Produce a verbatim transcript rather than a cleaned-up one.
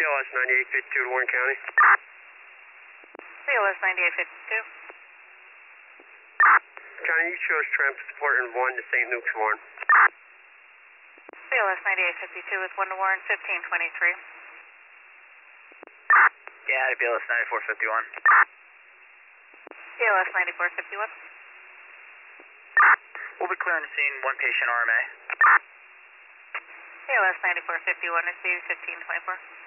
L S ninety-eight fifty-two to Warren County. C L S ninety-eight fifty-two. County, you show us transporting one to Saint Luke's Warren. C L S ninety-eight fifty-two with one to Warren, fifteen twenty-three. Yeah, B L S ninety-four fifty-one. C L S ninety-four fifty-one. We'll be clearing the scene, one patient R M A. C L S ninety-four fifty-one, receive fifteen twenty-four.